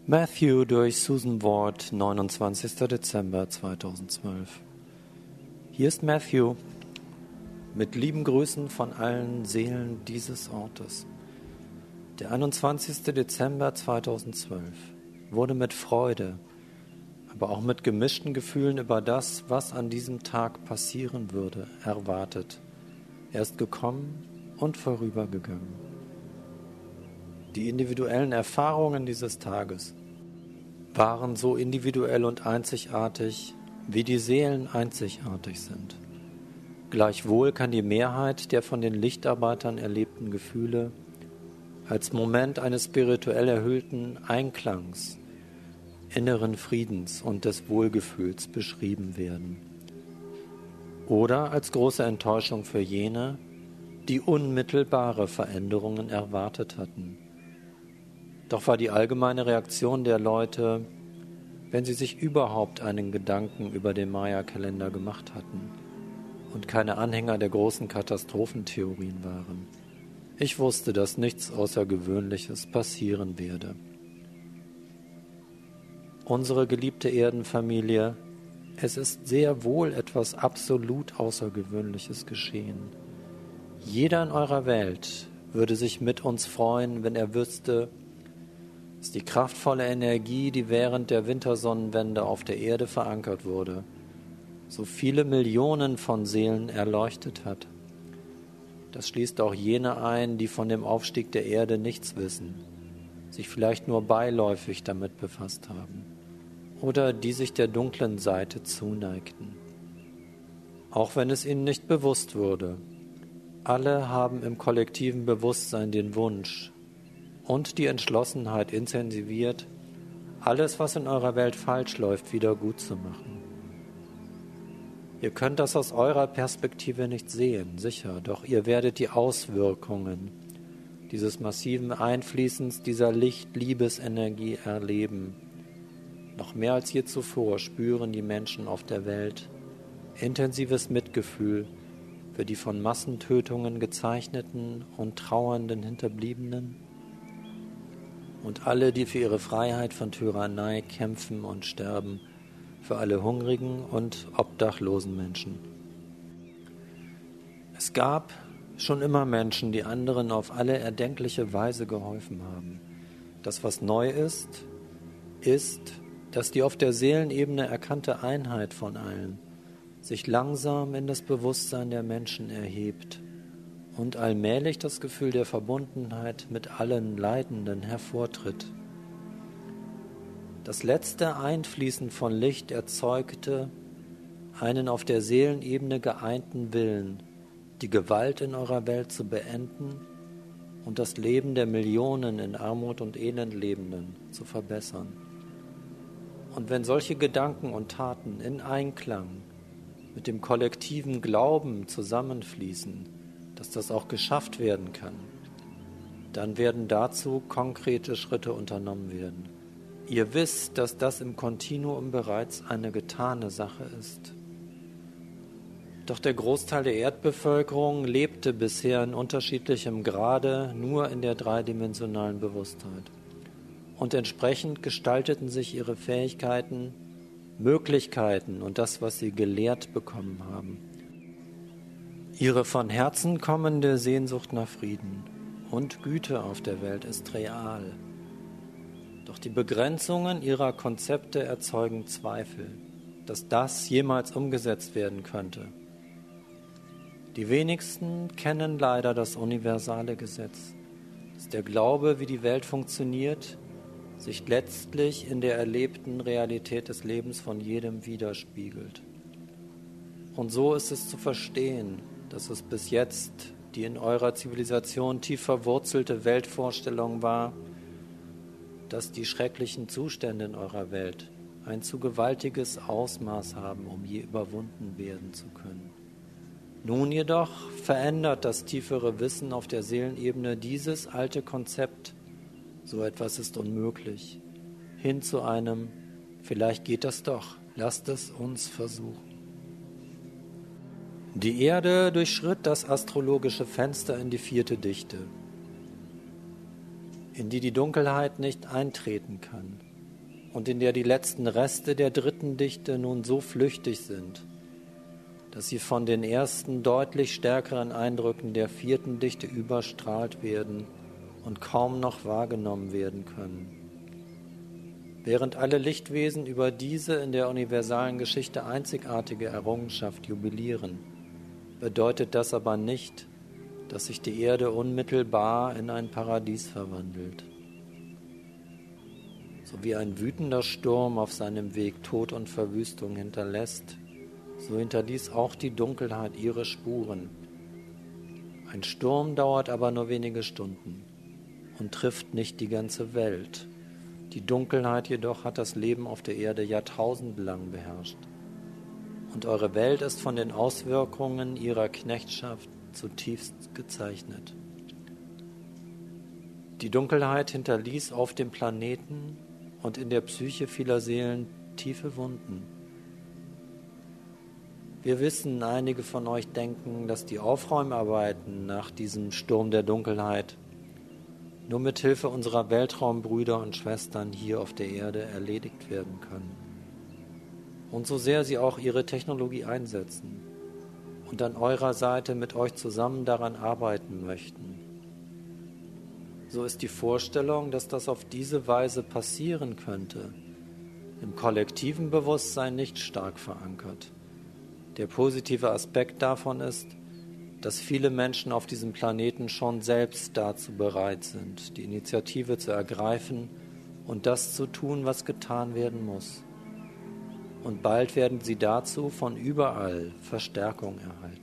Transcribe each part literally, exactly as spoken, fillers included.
Matthew durch Susan Ward, neunundzwanzigster Dezember zweitausendzwölf. Hier ist Matthew mit lieben Grüßen von allen Seelen dieses Ortes. Der einundzwanzigster Dezember zweitausendzwölf wurde mit Freude, aber auch mit gemischten Gefühlen über das, was an diesem Tag passieren würde, erwartet. Er ist gekommen und vorübergegangen. Die individuellen Erfahrungen dieses Tages waren so individuell und einzigartig, wie die Seelen einzigartig sind. Gleichwohl kann die Mehrheit der von den Lichtarbeitern erlebten Gefühle als Moment eines spirituell erhöhten Einklangs, inneren Friedens und des Wohlgefühls beschrieben werden. Oder als große Enttäuschung für jene, die unmittelbare Veränderungen erwartet hatten. Doch war die allgemeine Reaktion der Leute, wenn sie sich überhaupt einen Gedanken über den Maya-Kalender gemacht hatten und keine Anhänger der großen Katastrophentheorien waren. Ich wusste, dass nichts Außergewöhnliches passieren werde. Unsere geliebte Erdenfamilie, es ist sehr wohl etwas absolut Außergewöhnliches geschehen. Jeder in eurer Welt würde sich mit uns freuen, wenn er wüsste, dass die kraftvolle Energie, die während der Wintersonnenwende auf der Erde verankert wurde, so viele Millionen von Seelen erleuchtet hat. Das schließt auch jene ein, die von dem Aufstieg der Erde nichts wissen, sich vielleicht nur beiläufig damit befasst haben oder die sich der dunklen Seite zuneigten. Auch wenn es ihnen nicht bewusst wurde, alle haben im kollektiven Bewusstsein den Wunsch und die Entschlossenheit intensiviert, alles, was in eurer Welt falsch läuft, wieder gut zu machen. Ihr könnt das aus eurer Perspektive nicht sehen, sicher, doch ihr werdet die Auswirkungen dieses massiven Einfließens dieser Licht-Liebesenergie erleben. Noch mehr als je zuvor spüren die Menschen auf der Welt intensives Mitgefühl für die von Massentötungen gezeichneten und trauernden Hinterbliebenen und alle, die für ihre Freiheit von Tyrannei kämpfen und sterben, für alle hungrigen und obdachlosen Menschen. Es gab schon immer Menschen, die anderen auf alle erdenkliche Weise geholfen haben. Das, was neu ist, ist, dass die auf der Seelenebene erkannte Einheit von allen sich langsam in das Bewusstsein der Menschen erhebt und allmählich das Gefühl der Verbundenheit mit allen Leidenden hervortritt. Das letzte Einfließen von Licht erzeugte einen auf der Seelenebene geeinten Willen, die Gewalt in eurer Welt zu beenden und das Leben der Millionen in Armut und Elend Lebenden zu verbessern. Und wenn solche Gedanken und Taten in Einklang mit dem kollektiven Glauben zusammenfließen, dass das auch geschafft werden kann, dann werden dazu konkrete Schritte unternommen werden. Ihr wisst, dass das im Kontinuum bereits eine getane Sache ist. Doch der Großteil der Erdbevölkerung lebte bisher in unterschiedlichem Grade nur in der dreidimensionalen Bewusstheit. Und entsprechend gestalteten sich ihre Fähigkeiten, Möglichkeiten und das, was sie gelehrt bekommen haben. Ihre von Herzen kommende Sehnsucht nach Frieden und Güte auf der Welt ist real. Doch die Begrenzungen ihrer Konzepte erzeugen Zweifel, dass das jemals umgesetzt werden könnte. Die wenigsten kennen leider das universale Gesetz, dass der Glaube, wie die Welt funktioniert, sich letztlich in der erlebten Realität des Lebens von jedem widerspiegelt. Und so ist es zu verstehen, dass es bis jetzt die in eurer Zivilisation tief verwurzelte Weltvorstellung war, dass die schrecklichen Zustände in eurer Welt ein zu gewaltiges Ausmaß haben, um je überwunden werden zu können. Nun jedoch verändert das tiefere Wissen auf der Seelenebene dieses alte Konzept, so etwas ist unmöglich, hin zu einem, vielleicht geht das doch, lasst es uns versuchen. Die Erde durchschritt das astrologische Fenster in die vierte Dichte, in die die Dunkelheit nicht eintreten kann. und in der die letzten Reste der dritten Dichte nun so flüchtig sind, dass sie von den ersten deutlich stärkeren Eindrücken der vierten Dichte überstrahlt werden und kaum noch wahrgenommen werden können. Während alle Lichtwesen über diese in der universalen Geschichte einzigartige Errungenschaft jubilieren, bedeutet das aber nicht, dass sich die Erde unmittelbar in ein Paradies verwandelt. So wie ein wütender Sturm auf seinem Weg Tod und Verwüstung hinterlässt, so hinterließ auch die Dunkelheit ihre Spuren. Ein Sturm dauert aber nur wenige Stunden und trifft nicht die ganze Welt. Die Dunkelheit jedoch hat das Leben auf der Erde jahrtausendlang beherrscht. Und eure Welt ist von den Auswirkungen ihrer Knechtschaft zutiefst gezeichnet. Die Dunkelheit hinterließ auf dem Planeten und in der Psyche vieler Seelen tiefe Wunden. Wir wissen, einige von euch denken, dass die Aufräumarbeiten nach diesem Sturm der Dunkelheit nur mit Hilfe unserer Weltraumbrüder und Schwestern hier auf der Erde erledigt werden können. Und so sehr sie auch ihre Technologie einsetzen und an eurer Seite mit euch zusammen daran arbeiten möchten, so ist die Vorstellung, dass das auf diese Weise passieren könnte, im kollektiven Bewusstsein nicht stark verankert. Der positive Aspekt davon ist, dass viele Menschen auf diesem Planeten schon selbst dazu bereit sind, die Initiative zu ergreifen und das zu tun, was getan werden muss. Und bald werden sie dazu von überall Verstärkung erhalten.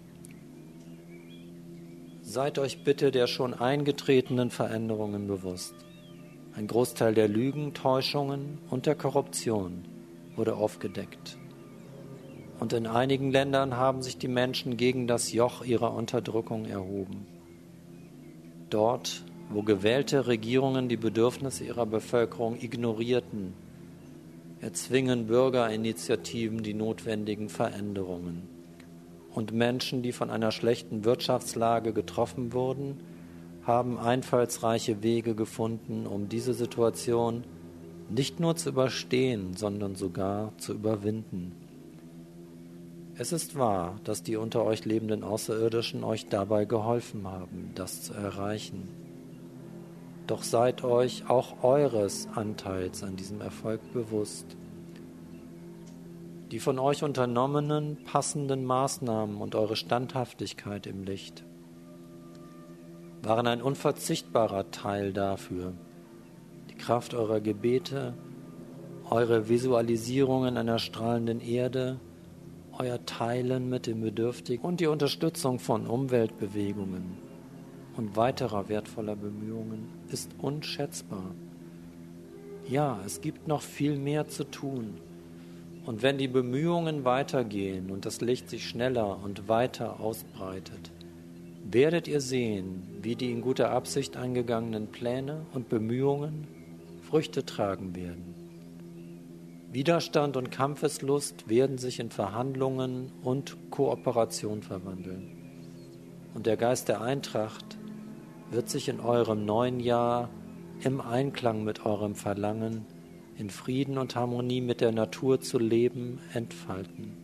Seid euch bitte der schon eingetretenen Veränderungen bewusst. Ein Großteil der Lügen, Täuschungen und der Korruption wurde aufgedeckt. Und in einigen Ländern haben sich die Menschen gegen das Joch ihrer Unterdrückung erhoben. Dort, wo gewählte Regierungen die Bedürfnisse ihrer Bevölkerung ignorierten, erzwingen Bürgerinitiativen die notwendigen Veränderungen. Und Menschen, die von einer schlechten Wirtschaftslage getroffen wurden, haben einfallsreiche Wege gefunden, um diese Situation nicht nur zu überstehen, sondern sogar zu überwinden. Es ist wahr, dass die unter euch lebenden Außerirdischen euch dabei geholfen haben, das zu erreichen. Doch seid euch auch eures Anteils an diesem Erfolg bewusst. Die von euch unternommenen, passenden Maßnahmen und eure Standhaftigkeit im Licht waren ein unverzichtbarer Teil dafür. Die Kraft eurer Gebete, eure Visualisierungen einer strahlenden Erde, euer Teilen mit den Bedürftigen und die Unterstützung von Umweltbewegungen und weiterer wertvoller Bemühungen ist unschätzbar. Ja, es gibt noch viel mehr zu tun. Und wenn die Bemühungen weitergehen und das Licht sich schneller und weiter ausbreitet, werdet ihr sehen, wie die in guter Absicht eingegangenen Pläne und Bemühungen Früchte tragen werden. Widerstand und Kampfeslust werden sich in Verhandlungen und Kooperation verwandeln. Und der Geist der Eintracht wird sich in eurem neuen Jahr im Einklang mit eurem Verlangen, in Frieden und Harmonie mit der Natur zu leben, entfalten.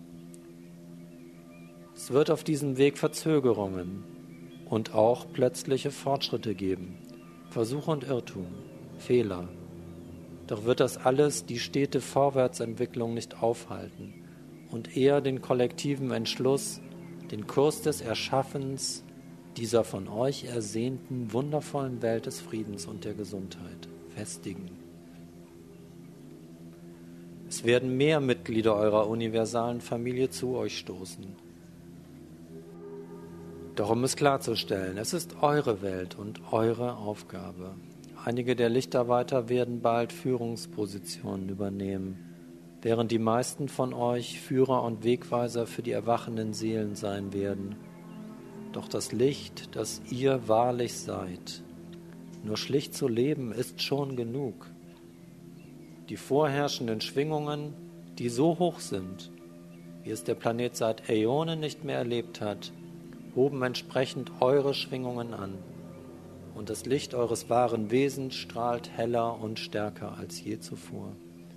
Es wird auf diesem Weg Verzögerungen und auch plötzliche Fortschritte geben, Versuche und Irrtum, Fehler. Doch wird das alles die stete Vorwärtsentwicklung nicht aufhalten und eher den kollektiven Entschluss, den Kurs des Erschaffens dieser von euch ersehnten wundervollen Welt des Friedens und der Gesundheit festigen. Es werden mehr Mitglieder eurer universalen Familie zu euch stoßen. Doch um es klarzustellen, es ist eure Welt und eure Aufgabe. Einige der Lichtarbeiter werden bald Führungspositionen übernehmen, während die meisten von euch Führer und Wegweiser für die erwachenden Seelen sein werden. Doch das Licht, das ihr wahrlich seid, nur schlicht zu leben, ist schon genug. Die vorherrschenden Schwingungen, die so hoch sind, wie es der Planet seit Äonen nicht mehr erlebt hat, hoben entsprechend eure Schwingungen an. Und das Licht eures wahren Wesens strahlt heller und stärker als je zuvor.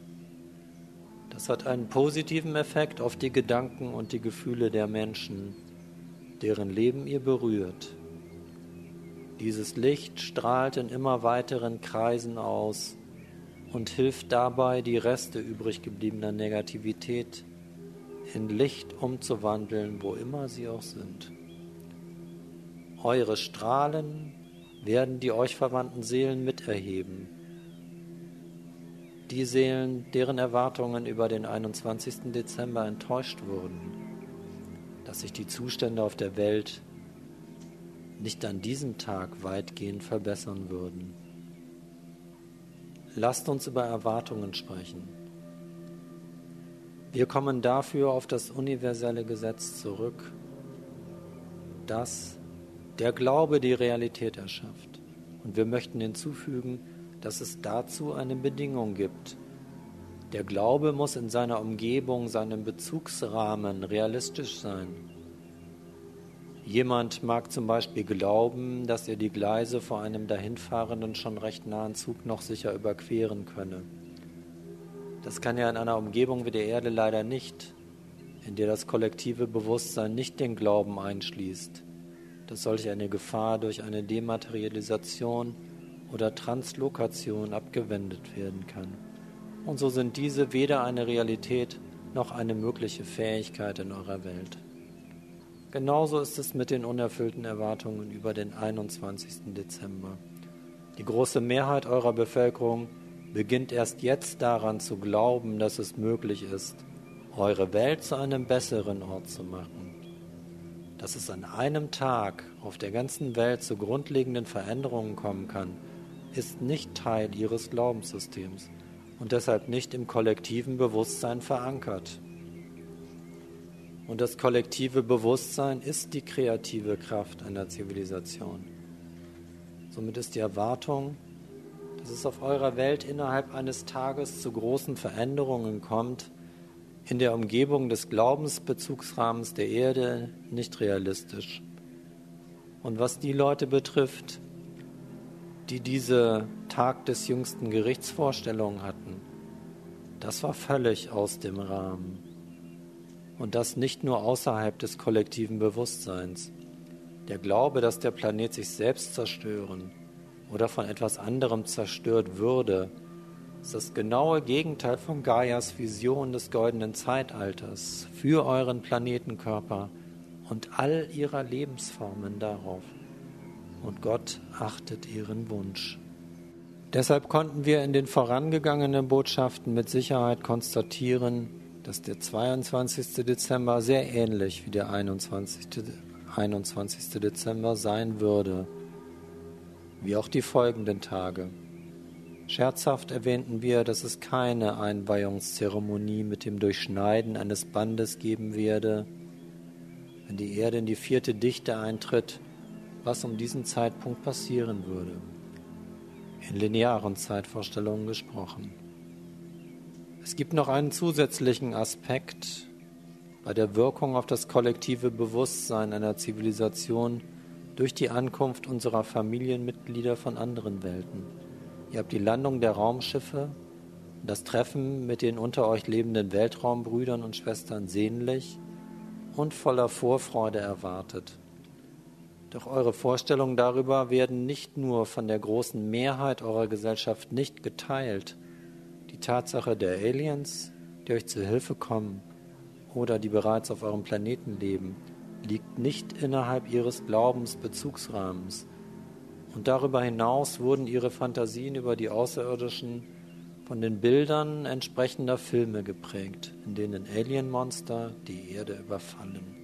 Das hat einen positiven Effekt auf die Gedanken und die Gefühle der Menschen, deren Leben ihr berührt. Dieses Licht strahlt in immer weiteren Kreisen aus und hilft dabei, die Reste übrig gebliebener Negativität in Licht umzuwandeln, wo immer sie auch sind. Eure Strahlen werden die euch verwandten Seelen miterheben. Die Seelen, deren Erwartungen über den einundzwanzigsten Dezember enttäuscht wurden, dass sich die Zustände auf der Welt nicht an diesem Tag weitgehend verbessern würden. Lasst uns über Erwartungen sprechen. Wir kommen dafür auf das universelle Gesetz zurück, dass der Glaube die Realität erschafft. Und wir möchten hinzufügen, dass es dazu eine Bedingung gibt. Der Glaube muss in seiner Umgebung, seinem Bezugsrahmen realistisch sein. Jemand mag zum Beispiel glauben, dass er die Gleise vor einem dahinfahrenden, schon recht nahen Zug noch sicher überqueren könne. Das kann er in einer Umgebung wie der Erde leider nicht, in der das kollektive Bewusstsein nicht den Glauben einschließt, dass solch eine Gefahr durch eine Dematerialisation oder Translokation abgewendet werden kann. Und so sind diese weder eine Realität noch eine mögliche Fähigkeit in eurer Welt. Genauso ist es mit den unerfüllten Erwartungen über den einundzwanzigsten Dezember. Die große Mehrheit eurer Bevölkerung beginnt erst jetzt daran zu glauben, dass es möglich ist, eure Welt zu einem besseren Ort zu machen. Dass es an einem Tag auf der ganzen Welt zu grundlegenden Veränderungen kommen kann, ist nicht Teil ihres Glaubenssystems und deshalb nicht im kollektiven Bewusstsein verankert. Und das kollektive Bewusstsein ist die kreative Kraft einer Zivilisation. Somit ist die Erwartung, dass es auf eurer Welt innerhalb eines Tages zu großen Veränderungen kommt, in der Umgebung des Glaubensbezugsrahmens der Erde nicht realistisch. Und was die Leute betrifft, die diese Tag des jüngsten Gerichts Vorstellungen hatten, das war völlig aus dem Rahmen. Und das nicht nur außerhalb des kollektiven Bewusstseins. Der Glaube, dass der Planet sich selbst zerstören oder von etwas anderem zerstört würde, ist das genaue Gegenteil von Gaias Vision des goldenen Zeitalters für euren Planetenkörper und all ihrer Lebensformen darauf. Und Gott achtet ihren Wunsch. Deshalb konnten wir in den vorangegangenen Botschaften mit Sicherheit konstatieren, dass der zweiundzwanzigste Dezember sehr ähnlich wie der einundzwanzigste Dezember sein würde, wie auch die folgenden Tage. Scherzhaft erwähnten wir, dass es keine Einweihungszeremonie mit dem Durchschneiden eines Bandes geben werde, wenn die Erde in die vierte Dichte eintritt, was um diesen Zeitpunkt passieren würde. In linearen Zeitvorstellungen gesprochen. Es gibt noch einen zusätzlichen Aspekt bei der Wirkung auf das kollektive Bewusstsein einer Zivilisation durch die Ankunft unserer Familienmitglieder von anderen Welten. Ihr habt die Landung der Raumschiffe, das Treffen mit den unter euch lebenden Weltraumbrüdern und Schwestern sehnlich und voller Vorfreude erwartet. Doch eure Vorstellungen darüber werden nicht nur von der großen Mehrheit eurer Gesellschaft nicht geteilt. Die Tatsache der Aliens, die euch zu Hilfe kommen oder die bereits auf eurem Planeten leben, liegt nicht innerhalb ihres Glaubensbezugsrahmens. Und darüber hinaus wurden ihre Fantasien über die Außerirdischen von den Bildern entsprechender Filme geprägt, in denen Alienmonster die Erde überfallen.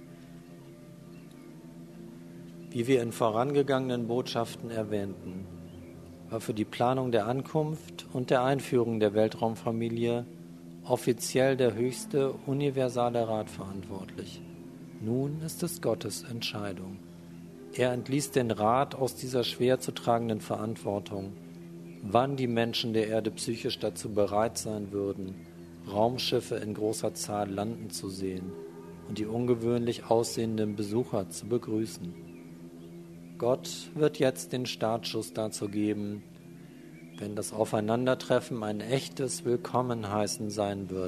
Wie wir in vorangegangenen Botschaften erwähnten, war für die Planung der Ankunft und der Einführung der Weltraumfamilie offiziell der höchste universale Rat verantwortlich. Nun ist es Gottes Entscheidung. Er entließ den Rat aus dieser schwer zu tragenden Verantwortung, wann die Menschen der Erde psychisch dazu bereit sein würden, Raumschiffe in großer Zahl landen zu sehen und die ungewöhnlich aussehenden Besucher zu begrüßen. Gott wird jetzt den Startschuss dazu geben, wenn das Aufeinandertreffen ein echtes Willkommenheißen sein wird,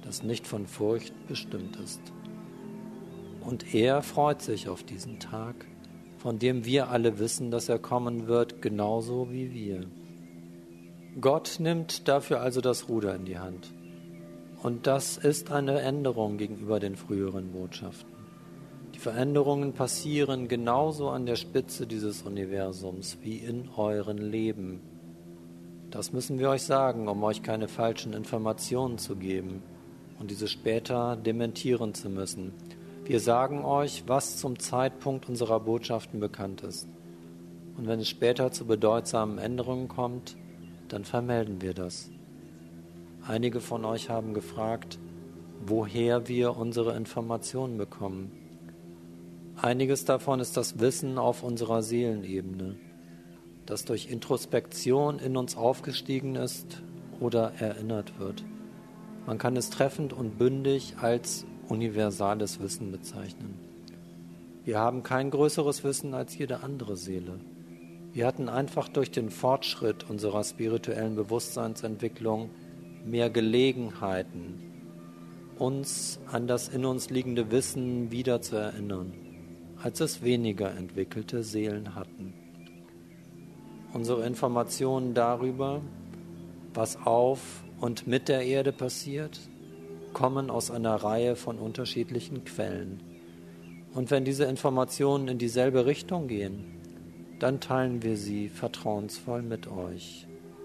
das nicht von Furcht bestimmt ist. Und er freut sich auf diesen Tag, von dem wir alle wissen, dass er kommen wird, genauso wie wir. Gott nimmt dafür also das Ruder in die Hand. Und das ist eine Änderung gegenüber den früheren Botschaften. Die Veränderungen passieren genauso an der Spitze dieses Universums wie in euren Leben. Das müssen wir euch sagen, um euch keine falschen Informationen zu geben und diese später dementieren zu müssen. Wir sagen euch, was zum Zeitpunkt unserer Botschaften bekannt ist. Und wenn es später zu bedeutsamen Änderungen kommt, dann vermelden wir das. Einige von euch haben gefragt, woher wir unsere Informationen bekommen. Einiges davon ist das Wissen auf unserer Seelenebene, das durch Introspektion in uns aufgestiegen ist oder erinnert wird. Man kann es treffend und bündig als universales Wissen bezeichnen. Wir haben kein größeres Wissen als jede andere Seele. Wir hatten einfach durch den Fortschritt unserer spirituellen Bewusstseinsentwicklung mehr Gelegenheiten, uns an das in uns liegende Wissen wieder zu erinnern, als es weniger entwickelte Seelen hatten. Unsere Informationen darüber, was auf und mit der Erde passiert, kommen aus einer Reihe von unterschiedlichen Quellen. Und wenn diese Informationen in dieselbe Richtung gehen, dann teilen wir sie vertrauensvoll mit euch.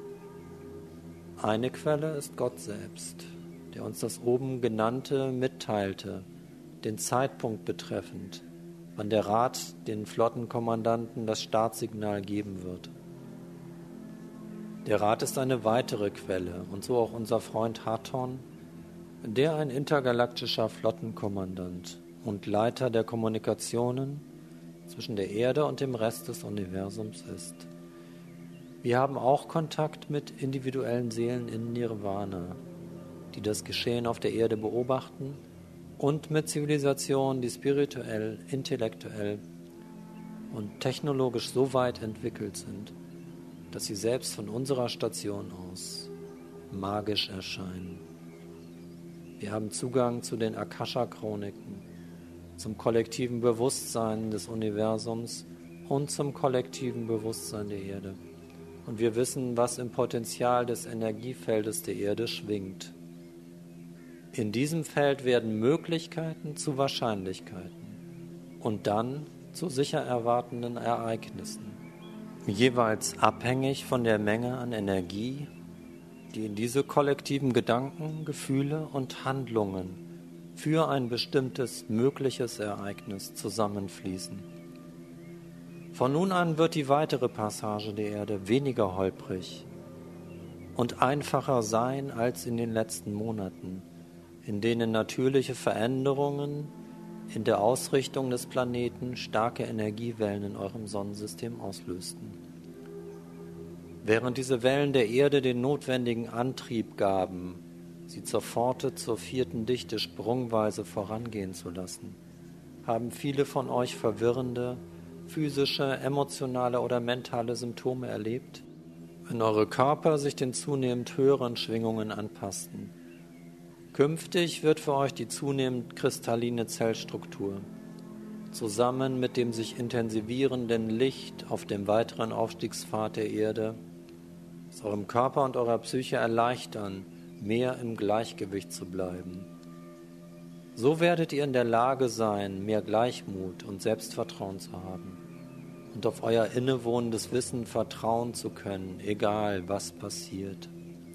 Eine Quelle ist Gott selbst, der uns das oben Genannte mitteilte, den Zeitpunkt betreffend, wann der Rat den Flottenkommandanten das Startsignal geben wird. Der Rat ist eine weitere Quelle und so auch unser Freund Hathorn, der ein intergalaktischer Flottenkommandant und Leiter der Kommunikationen zwischen der Erde und dem Rest des Universums ist. Wir haben auch Kontakt mit individuellen Seelen in Nirvana, die das Geschehen auf der Erde beobachten, und mit Zivilisationen, die spirituell, intellektuell und technologisch so weit entwickelt sind, dass sie selbst von unserer Station aus magisch erscheinen. Wir haben Zugang zu den Akasha-Chroniken, zum kollektiven Bewusstsein des Universums und zum kollektiven Bewusstsein der Erde. Und wir wissen, was im Potenzial des Energiefeldes der Erde schwingt. In diesem Feld werden Möglichkeiten zu Wahrscheinlichkeiten und dann zu sicher erwartenden Ereignissen, jeweils abhängig von der Menge an Energie, die in diese kollektiven Gedanken, Gefühle und Handlungen für ein bestimmtes mögliches Ereignis zusammenfließen. Von nun an wird die weitere Passage der Erde weniger holprig und einfacher sein als in den letzten Monaten, in denen natürliche Veränderungen in der Ausrichtung des Planeten starke Energiewellen in eurem Sonnensystem auslösten. Während diese Wellen der Erde den notwendigen Antrieb gaben, sie zur Pforte zur vierten Dichte sprungweise vorangehen zu lassen, haben viele von euch verwirrende, physische, emotionale oder mentale Symptome erlebt, wenn eure Körper sich den zunehmend höheren Schwingungen anpassten. Künftig wird für euch die zunehmend kristalline Zellstruktur zusammen mit dem sich intensivierenden Licht auf dem weiteren Aufstiegspfad der Erde es eurem Körper und eurer Psyche erleichtern, mehr im Gleichgewicht zu bleiben. So werdet ihr in der Lage sein, mehr Gleichmut und Selbstvertrauen zu haben und auf euer innewohnendes Wissen vertrauen zu können, egal was passiert.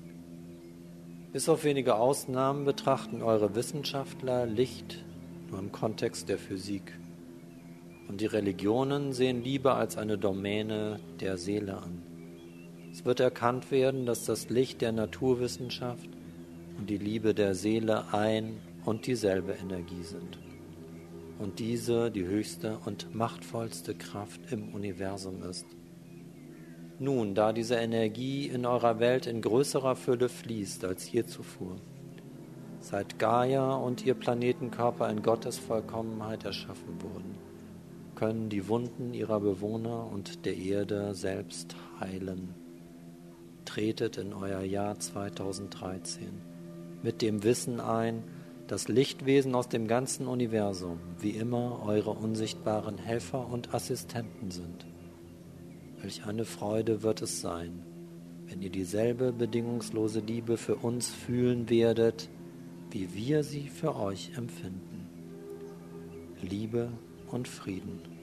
Bis auf wenige Ausnahmen betrachten eure Wissenschaftler Licht nur im Kontext der Physik. Und die Religionen sehen Liebe als eine Domäne der Seele an. Es wird erkannt werden, dass das Licht der Naturwissenschaft und die Liebe der Seele ein und dieselbe Energie sind. Und diese die höchste und machtvollste Kraft im Universum ist. Nun, da diese Energie in eurer Welt in größerer Fülle fließt als je zuvor, seit Gaia und ihr Planetenkörper in Gottes Vollkommenheit erschaffen wurden, können die Wunden ihrer Bewohner und der Erde selbst heilen. Tretet in euer Jahr zweitausenddreizehn. mit dem Wissen ein, dass Lichtwesen aus dem ganzen Universum wie immer eure unsichtbaren Helfer und Assistenten sind. Welch eine Freude wird es sein, wenn ihr dieselbe bedingungslose Liebe für uns fühlen werdet, wie wir sie für euch empfinden. Liebe und Frieden.